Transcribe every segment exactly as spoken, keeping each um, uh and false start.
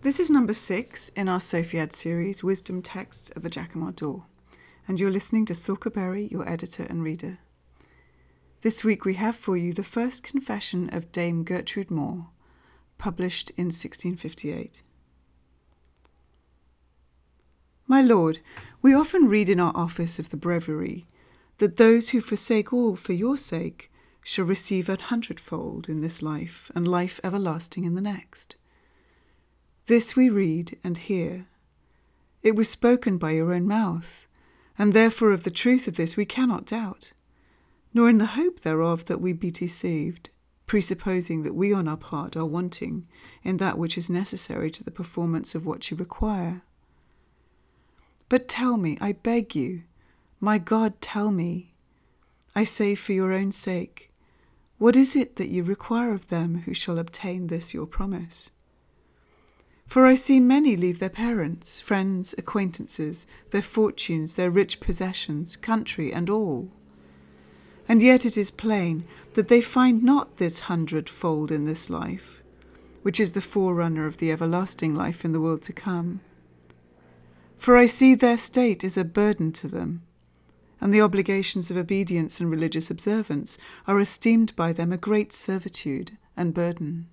This is number six in our Sophiad series, Wisdom Texts at the Jacamar Door, and you're listening to Sorka Berry, your editor and reader. This week we have for you the first confession of Dame Gertrude More, published in sixteen fifty-eight. My lord, we often read in our office of the breviary that those who forsake all for your sake shall receive an hundredfold in this life and life everlasting in the next. This we read and hear. It was spoken by your own mouth, and therefore of the truth of this we cannot doubt, nor in the hope thereof that we be deceived, presupposing that we on our part are wanting in that which is necessary to the performance of what you require. But tell me, I beg you, my God, tell me, I say for your own sake, what is it that you require of them who shall obtain this your promise? For I see many leave their parents, friends, acquaintances, their fortunes, their rich possessions, country, and all. And yet it is plain that they find not this hundredfold in this life, which is the forerunner of the everlasting life in the world to come. For I see their state is a burden to them, and the obligations of obedience and religious observance are esteemed by them a great servitude and burden.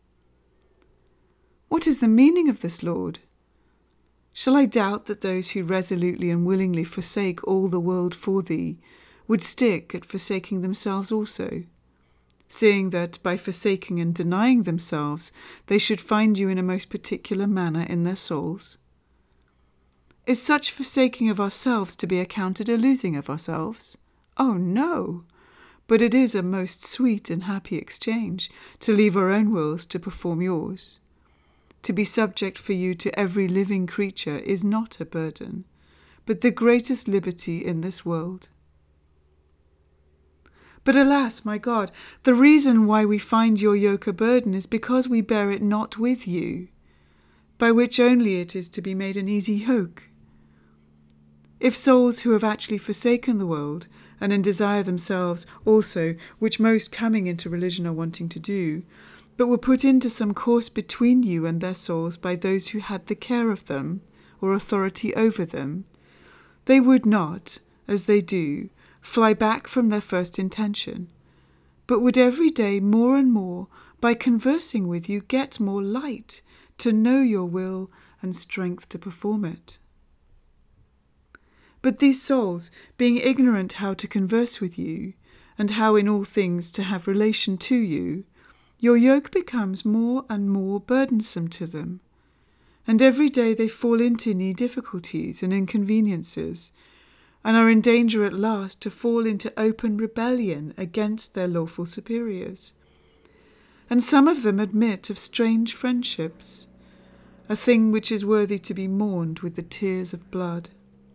What is the meaning of this, Lord? Shall I doubt that those who resolutely and willingly forsake all the world for thee would stick at forsaking themselves also, seeing that by forsaking and denying themselves they should find you in a most particular manner in their souls? Is such forsaking of ourselves to be accounted a losing of ourselves? Oh, no! But it is a most sweet and happy exchange to leave our own wills to perform yours. To be subject for you to every living creature is not a burden, but the greatest liberty in this world. But alas, my God, the reason why we find your yoke a burden is because we bear it not with you, by which only it is to be made an easy yoke. If souls who have actually forsaken the world, and in desire themselves also, which most coming into religion are wanting to do, but were put into some course between you and their souls by those who had the care of them, or authority over them, they would not, as they do, fly back from their first intention, but would every day more and more, by conversing with you, get more light to know your will and strength to perform it. But these souls, being ignorant how to converse with you, and how in all things to have relation to you, your yoke becomes more and more burdensome to them, and every day they fall into new difficulties and inconveniences, and are in danger at last to fall into open rebellion against their lawful superiors. And some of them admit of strange friendships, a thing which is worthy to be mourned with the tears of blood.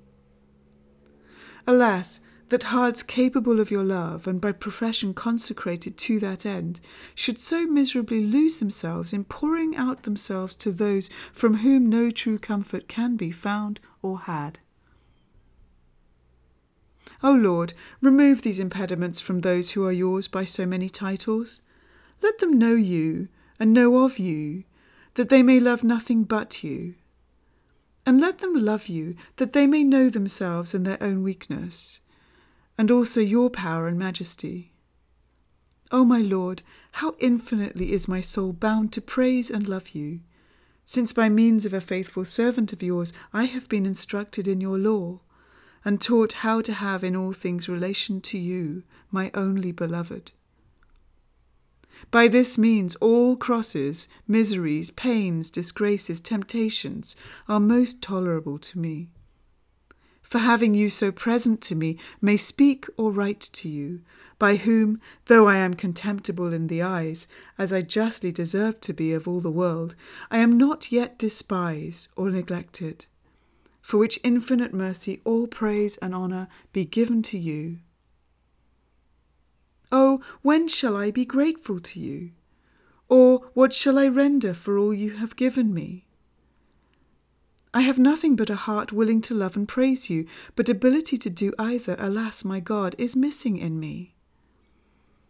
Alas, that hearts capable of your love, and by profession consecrated to that end, should so miserably lose themselves in pouring out themselves to those from whom no true comfort can be found or had. O Lord, remove these impediments from those who are yours by so many titles. Let them know you, and know of you, that they may love nothing but you. And let them love you, that they may know themselves and their own weakness, and also your power and majesty. O my Lord, how infinitely is my soul bound to praise and love you, since by means of a faithful servant of yours I have been instructed in your law, and taught how to have in all things relation to you, my only beloved. By this means all crosses, miseries, pains, disgraces, temptations are most tolerable to me. For having you so present to me may speak or write to you, by whom, though I am contemptible in the eyes, as I justly deserve to be of all the world, I am not yet despised or neglected, for which infinite mercy all praise and honour be given to you. Oh, when shall I be grateful to you? Or what shall I render for all you have given me? I have nothing but a heart willing to love and praise you, but ability to do either, alas, my God, is missing in me.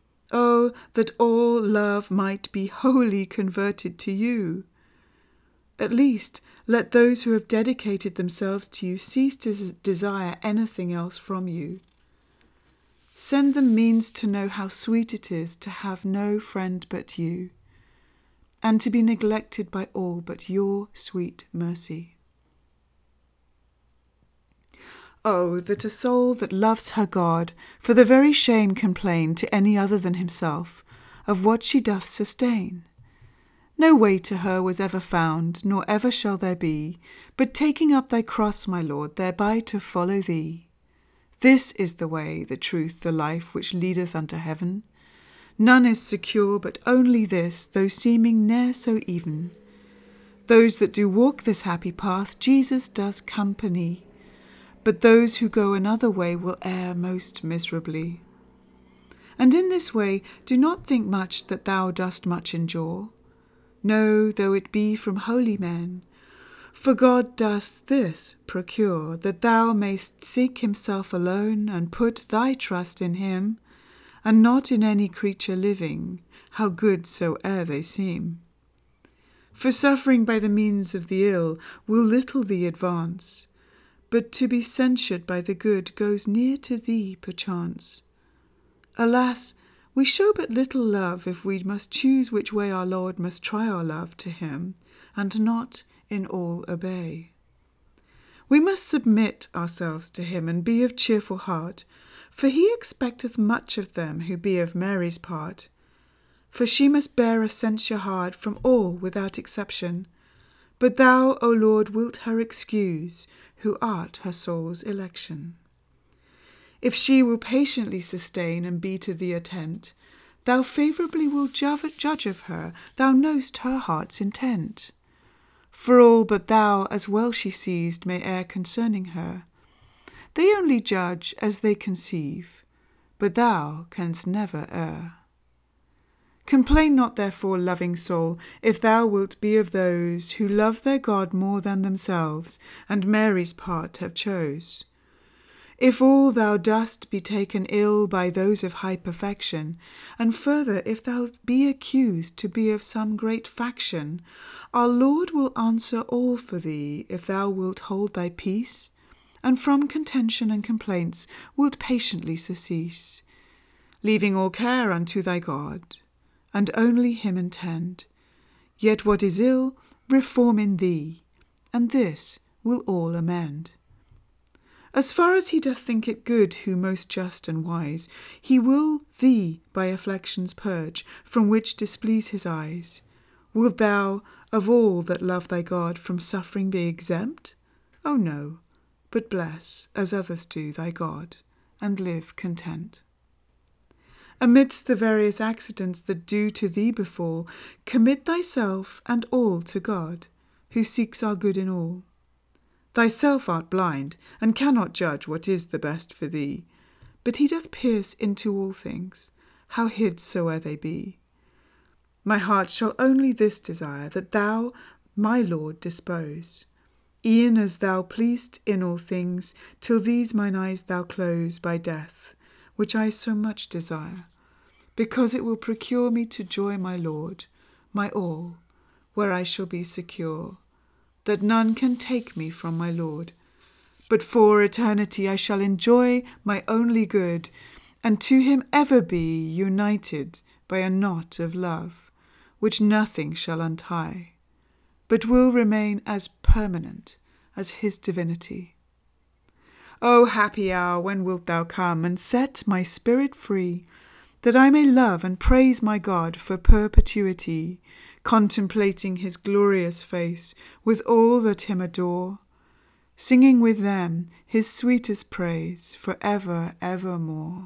Oh, that all love might be wholly converted to you! At least, let those who have dedicated themselves to you cease to desire anything else from you. Send them means to know how sweet it is to have no friend but you, and to be neglected by all but your sweet mercy. Oh, that a soul that loves her God for the very shame complain to any other than himself of what she doth sustain. No way to her was ever found, nor ever shall there be, but taking up thy cross, my Lord, thereby to follow thee. This is the way, the truth, the life, which leadeth unto heaven. None is secure but only this, though seeming ne'er so even. Those that do walk this happy path, Jesus does company, but those who go another way will err most miserably. And in this way do not think much that thou dost much endure. No, though it be from holy men. For God does this procure, that thou mayst seek himself alone, and put thy trust in him, and not in any creature living, how good soe'er they seem. For suffering by the means of the ill will little thee advance, but to be censured by the good goes near to thee perchance. Alas, we show but little love if we must choose which way our Lord must try our love to him, and not in all obey. We must submit ourselves to him, and be of cheerful heart, for he expecteth much of them who be of Mary's part. For she must bear a censure hard from all without exception, but thou, O Lord, wilt her excuse, who art her soul's election. If she will patiently sustain and be to thee attent, thou favourably wilt judge of her, thou know'st her heart's intent. For all but thou as well she sees may err concerning her. They only judge as they conceive, but thou canst never err. Complain not therefore, loving soul, if thou wilt be of those who love their God more than themselves, and Mary's part have chose. If all thou dost be taken ill by those of high perfection, and further if thou be accused to be of some great faction, our Lord will answer all for thee, if thou wilt hold thy peace, and from contention and complaints wilt patiently surcease, leaving all care unto thy God, and only him intend. Yet what is ill, reform in thee, and this will all amend. As far as he doth think it good, who most just and wise, he will thee by afflictions purge, from which displease his eyes. Wilt thou, of all that love thy God, from suffering be exempt? Oh no, but bless, as others do, thy God, and live content. Amidst the various accidents that do to thee befall, commit thyself and all to God, who seeks our good in all. Thyself art blind, and cannot judge what is the best for thee, but he doth pierce into all things, how hid soe'er they be. My heart shall only this desire, that thou, my Lord, dispose, e'en as thou pleased in all things, till these mine eyes thou close by death, which I so much desire, because it will procure me to joy my Lord, my all, where I shall be secure, that none can take me from my Lord. But for eternity I shall enjoy my only good, and to him ever be united by a knot of love, which nothing shall untie, but will remain as permanent as his divinity. O happy hour, when wilt thou come, and set my spirit free, that I may love and praise my God for perpetuity, contemplating his glorious face with all that him adore, singing with them his sweetest praise for ever, evermore.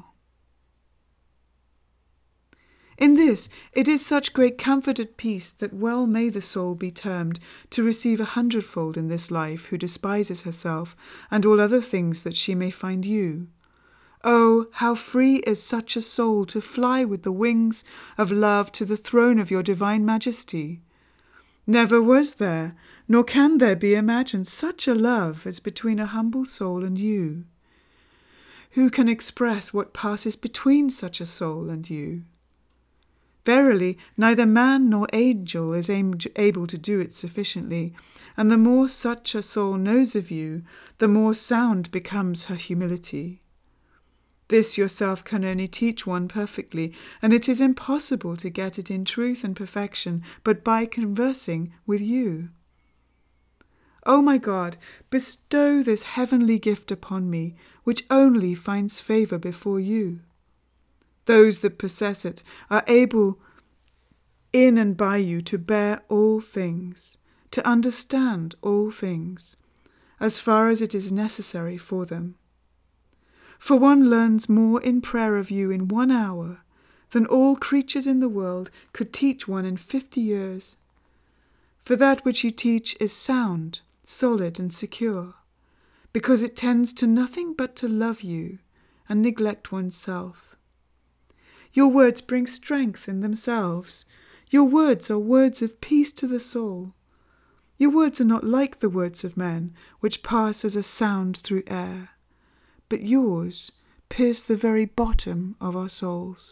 In this it is such great comfort and peace that well may the soul be termed to receive a hundredfold in this life who despises herself and all other things that she may find you. Oh, how free is such a soul to fly with the wings of love to the throne of your divine majesty! Never was there, nor can there be imagined, such a love as between a humble soul and you. Who can express what passes between such a soul and you? Verily, neither man nor angel is able to do it sufficiently, and the more such a soul knows of you, the more sound becomes her humility. This yourself can only teach one perfectly, and it is impossible to get it in truth and perfection but by conversing with you. O my God, bestow this heavenly gift upon me, which only finds favour before you. Those that possess it are able in and by you to bear all things, to understand all things, as far as it is necessary for them. For one learns more in prayer of you in one hour than all creatures in the world could teach one in fifty years. For that which you teach is sound, solid, and secure, because it tends to nothing but to love you and neglect oneself. Your words bring strength in themselves. Your words are words of peace to the soul. Your words are not like the words of men, which pass as a sound through air, but yours pierce the very bottom of our souls.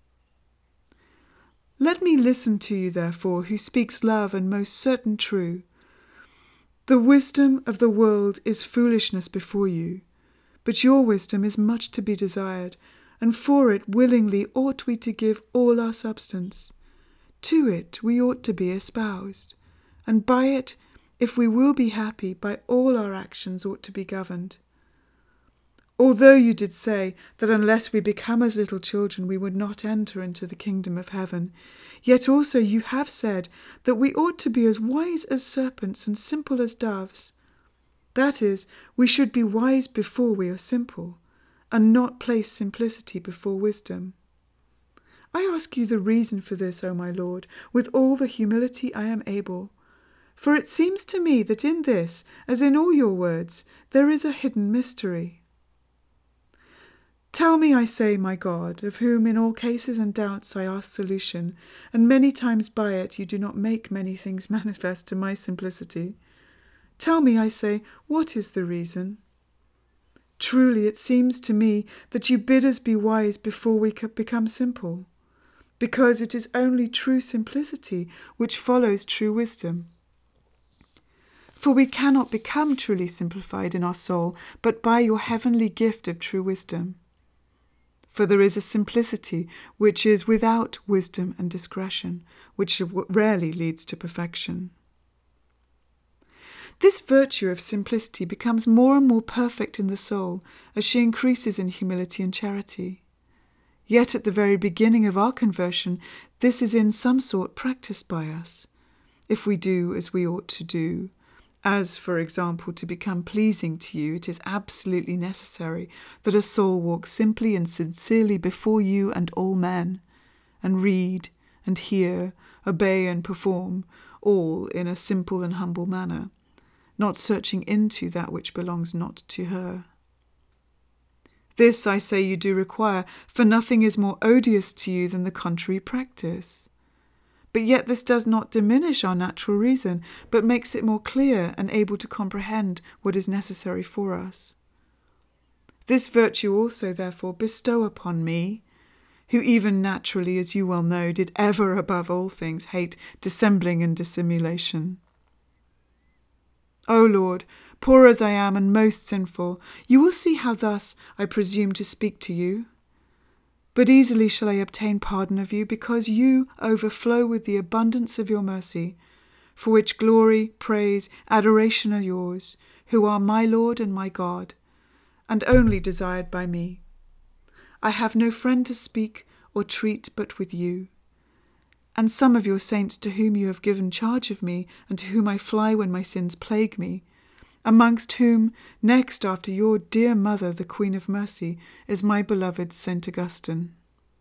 Let me listen to you, therefore, who speaks love and most certain true. The wisdom of the world is foolishness before you, but your wisdom is much to be desired, and for it willingly ought we to give all our substance. To it we ought to be espoused, and by it, if we will be happy, by all our actions ought to be governed. Although you did say that unless we become as little children we would not enter into the kingdom of heaven, yet also you have said that we ought to be as wise as serpents and simple as doves. That is, we should be wise before we are simple, and not place simplicity before wisdom. I ask you the reason for this, O my Lord, with all the humility I am able. For it seems to me that in this, as in all your words, there is a hidden mystery. Tell me, I say, my God, of whom in all cases and doubts I ask solution, and many times by it you do not make many things manifest to my simplicity. Tell me, I say, what is the reason? Truly it seems to me that you bid us be wise before we become simple, because it is only true simplicity which follows true wisdom. For we cannot become truly simplified in our soul but by your heavenly gift of true wisdom. For there is a simplicity which is without wisdom and discretion, which rarely leads to perfection. This virtue of simplicity becomes more and more perfect in the soul as she increases in humility and charity. Yet at the very beginning of our conversion, this is in some sort practiced by us, if we do as we ought to do. As, for example, to become pleasing to you, it is absolutely necessary that a soul walk simply and sincerely before you and all men, and read and hear, obey and perform, all in a simple and humble manner, not searching into that which belongs not to her. This, I say, you do require, for nothing is more odious to you than the contrary practice. But yet this does not diminish our natural reason, but makes it more clear and able to comprehend what is necessary for us. This virtue also, therefore, bestow upon me, who even naturally, as you well know, did ever above all things hate dissembling and dissimulation. O Lord, poor as I am and most sinful, you will see how thus I presume to speak to you. But easily shall I obtain pardon of you, because you overflow with the abundance of your mercy, for which glory, praise, adoration are yours, who are my Lord and my God, and only desired by me. I have no friend to speak or treat but with you. And some of your saints to whom you have given charge of me, and to whom I fly when my sins plague me, amongst whom, next after your dear mother, the Queen of Mercy, is my beloved Saint Augustine.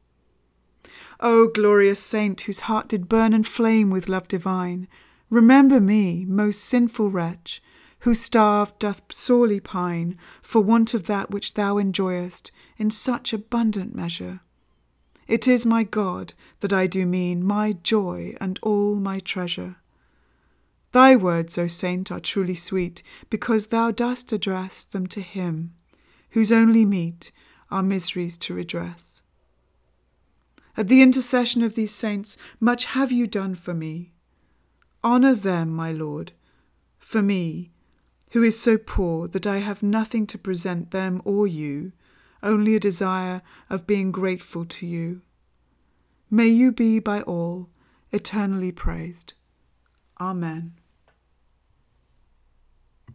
O glorious saint, whose heart did burn and flame with love divine, remember me, most sinful wretch, who starved doth sorely pine for want of that which thou enjoyest in such abundant measure. It is my God that I do mean, my joy and all my treasure. Thy words, O saint, are truly sweet, because thou dost address them to him, whose only meat are miseries to redress. At the intercession of these saints, much have you done for me. Honour them, my Lord, for me, who is so poor that I have nothing to present them or you, only a desire of being grateful to you. May you be by all eternally praised. Amen.